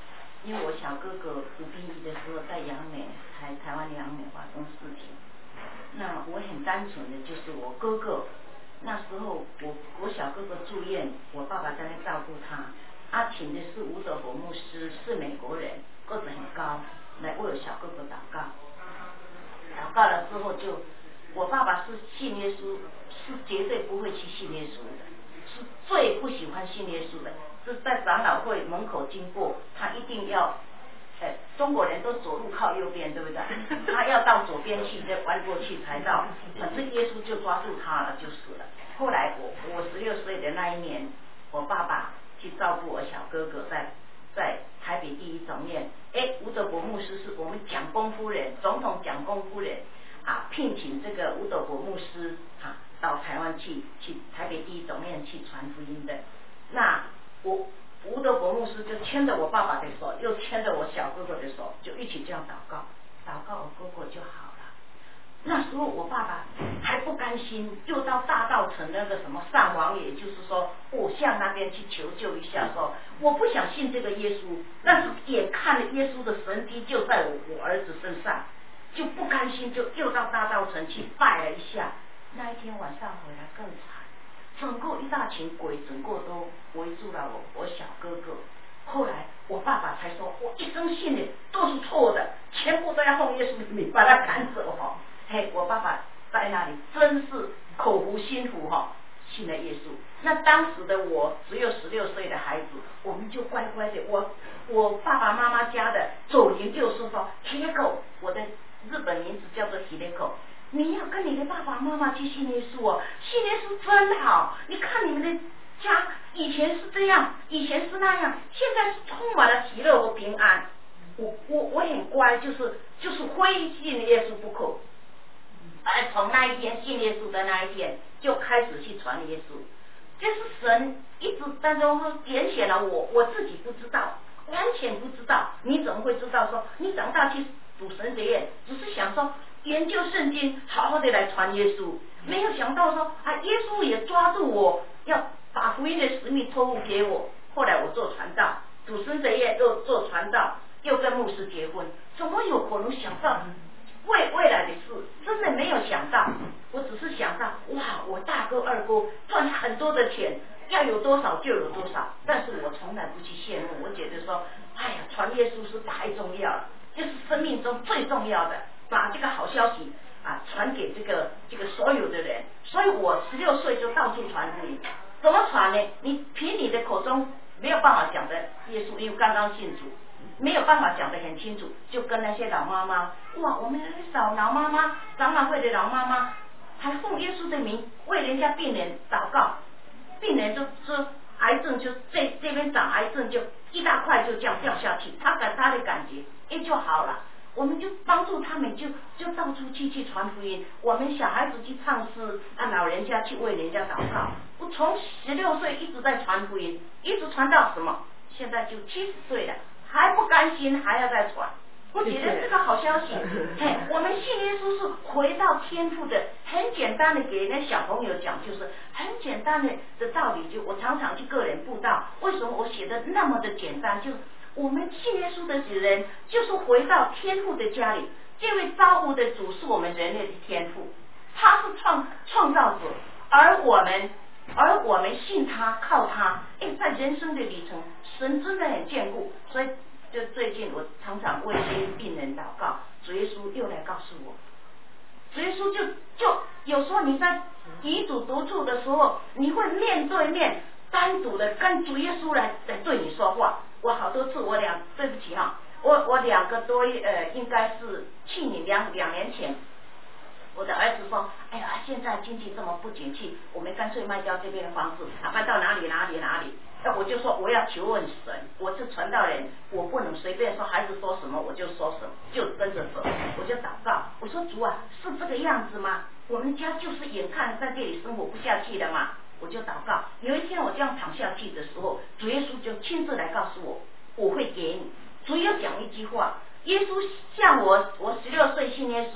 因为我小哥哥服兵役的时候在杨美台台湾杨美发生事情，那我很单纯的就是我哥哥，那时候我我小哥哥住院，我爸爸在那照顾他，啊请的是吴德国牧师，是美国人，个子很高，来为我小哥哥祷告，祷告了之后就，我爸爸是信耶稣，是绝对不会去信耶稣的，是最不喜欢信耶稣的。是在长老会门口经过，他一定要，哎，中国人都走路靠右边，对不对？他要到左边去，再弯过去才到。可是耶稣就抓住他了，就死了。后来我我十六岁的那一年，我爸爸去照顾我小哥哥在，在台北第一总院，哎，吴德国牧师是我们蒋公夫人，总统蒋公夫人啊，聘请这个吴德国牧师啊到台湾去，去台北第一总院去传福音的。那我吴德国牧师就牵着我爸爸的手，又牵着我小哥哥的手，就一起这样祷告，祷告我哥哥就好了。那时候我爸爸还不甘心，又到大稻城那个什么上王爷，就是说偶像那边去求救一下，说我不想信这个耶稣，但是也看了耶稣的神迹就在我我儿子身上，就不甘心，就又到大稻城去拜了一下。那一天晚上回来更惨。整个一大群鬼，整个都围住了我我小哥哥。后来我爸爸才说，我一生信的都是错的，全部都要奉耶稣的名把他赶走哈。嘿，我爸爸在那里真是口服心服哈，信了耶稣。那当时的我只有十六岁的孩子，我们就乖乖的，我我爸爸妈妈家的左邻右舍说 Hileko， 我的日本名字叫做 Hileko。你要跟你的爸爸妈妈去信耶稣哦，信耶稣真好。你看你们的家以前是这样，以前是那样，现在是充满了喜乐和平安。我我我很乖，就是就是非信耶稣不可。而从那一天信耶稣的那一天，就开始去传耶稣。就是神一直当中说点显了我，我自己不知道，完全不知道。你怎么会知道说你长大去主神学院，只是想说研究圣经，好好的来传耶稣，没有想到说啊，耶稣也抓住我，要把福音的使命托付给我。后来我做传道，主神学院又做传道，又跟牧师结婚，怎么有可能想到未未来的事？真的没有想到。我只是想到，哇，我大哥二哥赚很多的钱，要有多少就有多少。但是我从来不去羡慕，我觉得说，哎呀，传耶稣是太重要了，就是生命中最重要的。把这个好消息啊传给这个这个所有的人，所以我十六岁就到处传福音。怎么传呢？你凭你的口中没有办法讲的耶稣，因为刚刚信主，没有办法讲得很清楚，就跟那些老妈妈，哇，我们老老妈妈，长老会的老妈妈，还奉耶稣的名为人家病人祷告，病人就说癌症就这这边长癌症就一大块就这样掉下去，他感他的感觉哎就好了。我们就帮助他们，就就到处去去传福音。我们小孩子去唱诗，啊，老人家去为人家祷告。我从十六岁一直在传福音，一直传到什么？现在就七十岁了，还不甘心，还要再传。我觉得这个好消息，嘿，我们信耶稣是回到天父的，很简单的给那小朋友讲，就是很简单的的道理。就我常常去个人布道，为什么我写的那么的简单？就是我们信耶稣的人，就是回到天父的家里。这位造物的主是我们人类的天父，他是创创造者，而我们而我们信他，靠他。哎，在人生的旅程，神真的很眷顾。所以就最近我常常为一些病人祷告，主耶稣又来告诉我，主耶稣就就有时候你在遗嘱独处的时候，你会面对面单独的跟主耶稣来来对你说话。我好多次，我两对不起哈，我我两个多呃，应该是去年两两年前，我的儿子说，哎呀，现在经济这么不景气，我们干脆卖掉这边的房子，啊，搬到哪里哪里哪里。那我就说我要求问神，我是传道人，我不能随便说孩子说什么我就说什么，就跟着走。我就祷告，我说主啊，是这个样子吗？我们家就是眼看在这里生活不下去了嘛。我就祷告，有一天我这样躺下去的时候，主耶稣就亲自来告诉我，我会给你。主要讲一句话，耶稣像我，我十六岁信耶稣，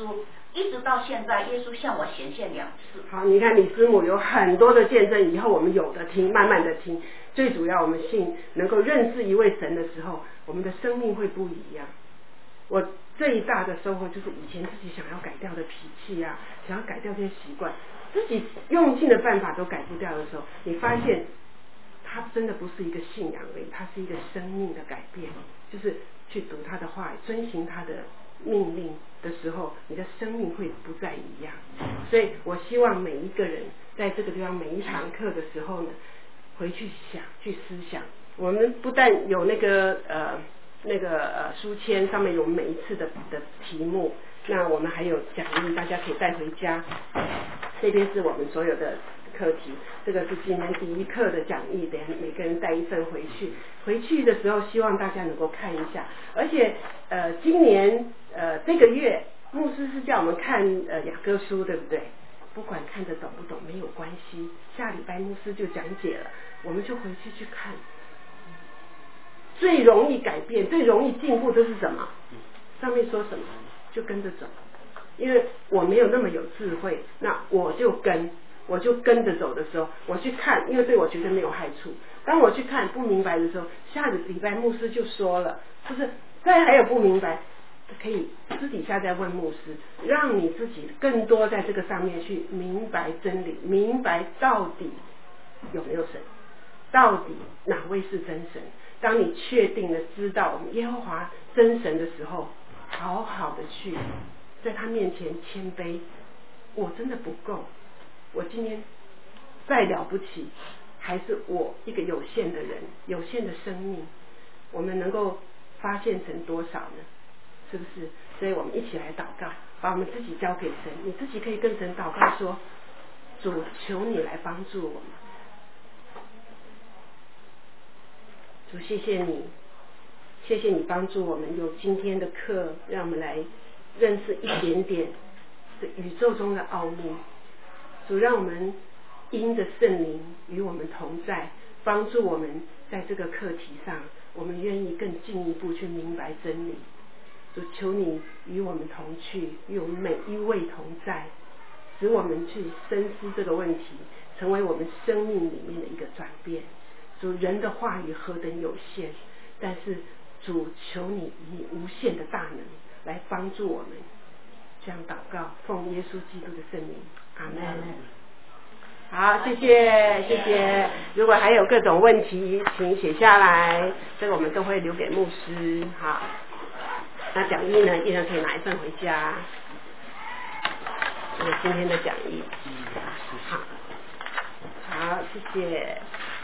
一直到现在，耶稣向我显现两次。 好，你看李师母有很多的见证，以后我们有的听，慢慢的听。最主要，我们信能够认识一位神的时候，我们的生命会不一样。我最大的收获就是以前自己想要改掉的脾气啊，想要改掉这些习惯，自己用尽的办法都改不掉的时候，你发现它真的不是一个信仰而已，它是一个生命的改变。就是去读他的话，遵行他的命令的时候，你的生命会不再一样。所以我希望每一个人在这个地方每一堂课的时候呢，回去想，去思想。我们不但有那个呃那个呃书签，上面有每一次的的题目，那我们还有讲义，大家可以带回家。这边是我们所有的课题，这个是今天第一课的讲义，等下每个人带一份回去。回去的时候，希望大家能够看一下。而且呃，今年呃这个月，牧师是叫我们看呃雅各书，对不对？不管看得懂不懂没有关系，下礼拜牧师就讲解了，我们就回去去看。最容易改变、最容易进步的是什么？上面说什么就跟着走，因为我没有那么有智慧，那我就跟。我就跟着走的时候，我去看，因为对我觉得没有害处。当我去看不明白的时候，下个礼拜牧师就说了，就是再还有不明白，可以私底下再问牧师，让你自己更多在这个上面去明白真理，明白到底有没有神，到底哪位是真神。当你确定的知道我们耶和华真神的时候，好好的去在他面前谦卑，我真的不够。我今天再了不起，还是我一个有限的人，有限的生命，我们能够发现神多少呢？是不是？所以我们一起来祷告，把我们自己交给神。你自己可以跟神祷告说：主，求你来帮助我们。主，谢谢你，谢谢你帮助我们有今天的课，让我们来认识一点点这宇宙中的奥秘。主，让我们因着圣灵与我们同在，帮助我们在这个课题上，我们愿意更进一步去明白真理。主，求你与我们同去，与我们每一位同在，使我们去深思这个问题，成为我们生命里面的一个转变。主，人的话语何等有限，但是主，求你以你无限的大能来帮助我们。这样祷告，奉耶稣基督的圣名。阿门。好，谢谢谢谢。如果还有各种问题，请写下来，这个我们都会留给牧师。好，那讲义呢，一人可以拿一份回家。这是今天的讲义。好，好，谢谢。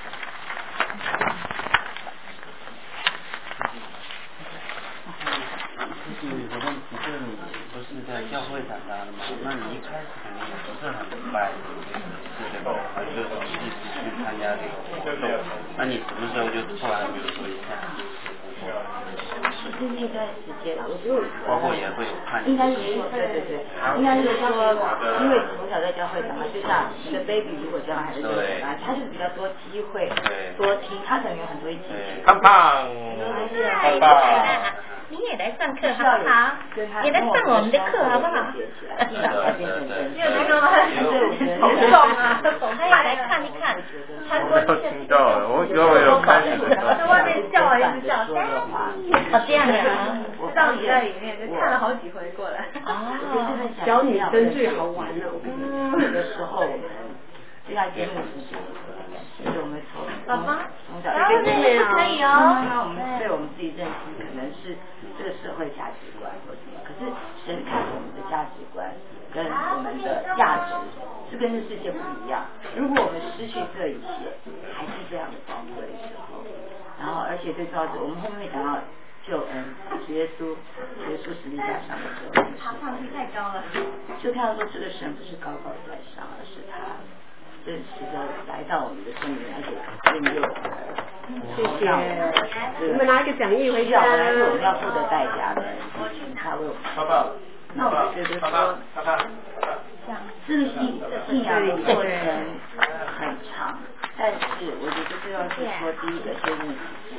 就是有个问题，就是你不是在教会长大的嘛？那你一开始肯定也不是很明白这个事，对吧？就是从一直去参加这个活动，那你什么时候就突然比如说一下？ 是那段时间，我就包括也会有看。 应该是说，对对对，应该是说，因为从小在教会长大，就像一个 baby 如果将来还在教会长大，他就比较多机会，多听，他可能有很多一起去。 胖胖，胖胖。 你也来上课好不好？也来上我们的课好不好？ 对对对， 因为那个很重啊，他也来看一看。 我都听到了，我以为有看见。 在外面叫啊，一直叫。哦，这样的啊。 到你在里面就看了好几回过来。 哦， 小女生最好玩了，我跟你讲。有的时候我们对他节目是什么？其实我们从爸爸从小就可以哦。 那我们对我们自己认知可能是这个社会价值观或什么，可是神看我们的价值观跟我们的价值是跟这世界不一样。如果我们失去这一切，还是这样的宝贵的时候，然后而且最重要是，我们后面会讲到救恩，主耶稣，主耶稣十字架上的时候， 爬上去太高了， 就看到说这个神不是高高在上，而是他真实的来到我们的生命，而且引诱我们。 谢谢。你们拿一个讲义回家。 本来是我们要付的代价的，他为我们。 爸爸， 那我觉得说，这个信信仰的过程很长，但是我觉得最重要是说，第一个就是你自己，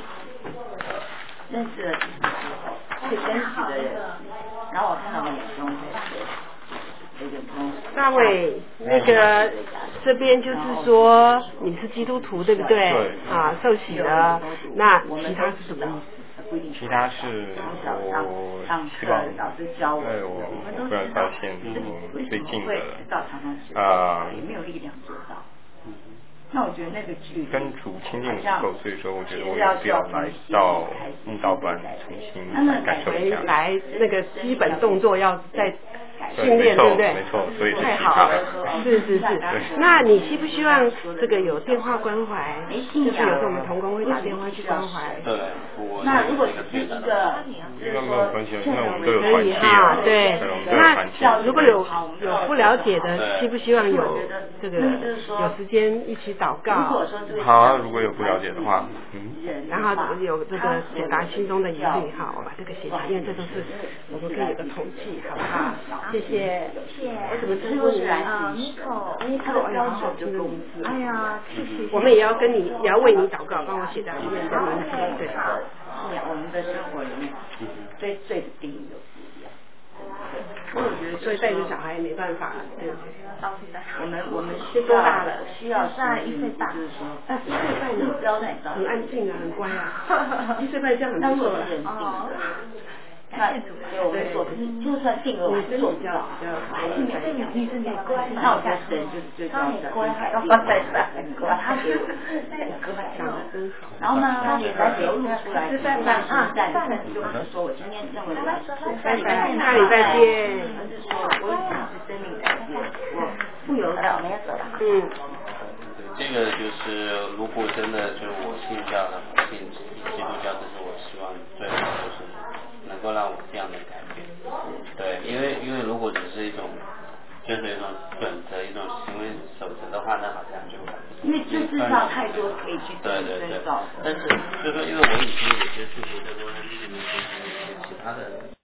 认识了自己之后，去跟几个人，然后我看到我眼中在说， 大卫，那个这边就是说你是基督徒对不对？ 对。 啊，受洗了，那其他是什么意思？ 其他是我希望，因为我我突然发现最近的啊。 那我觉得那个距离跟主亲近不够，所以说我觉得我有必要来到慕道班重新来感受一下。 来那个基本动作要再训练，对不对？ 没错，所以太好了，是是是。那你希不希望这个有电话关怀？就是有时候我们同工会打电话去关怀。 对， 那如果是一个， 应该没有关系，因为我们都有可以哈，对。那如果有有不了解的，希不希望有这个有时间一起祷告？ 好啊，如果有不了解的话，嗯。 然后有这个解答心中的疑虑，哈，我把这个写下，因为这都是我们可以有个统计，好不好？谢谢。 谢谢。 我怎么称呼你啊 ，Nico。Nico，哎呀，好听的名字。哎呀，谢谢。 我们也要跟你，也要为你祷告，帮我写在后面的名字，对。 信仰，我们的生活里面最最的定义有不一样。我觉得， 所以带着小孩没办法，对不对？ 我们我们需要大了，需要在一岁半， 就是说， 啊，一岁半呢，很安静啊，很乖啊，一岁半这样很不错了。 哦。那所以我们做的是，就算定额，我还是做不到，还是没有养。女生很乖，那我觉得人就是最重要的。乖，很乖，很乖，他给我很乖，讲的真好。然后呢，他也来流露出来，但是在就是说我今天认为我下礼拜下礼拜见。 就是说我已经是生命改变，我不由得我们要走了。 嗯。 这个就是如果真的就是我信教的，信基督教，这是我希望最好就是能够让我这样的改变。对，因为因为如果只是一种就是一种准则、一种行为守则的话，那好像就因为这制造太多可以去对对对，但是就是说，因为我以前有些事情在说里面一些其他的。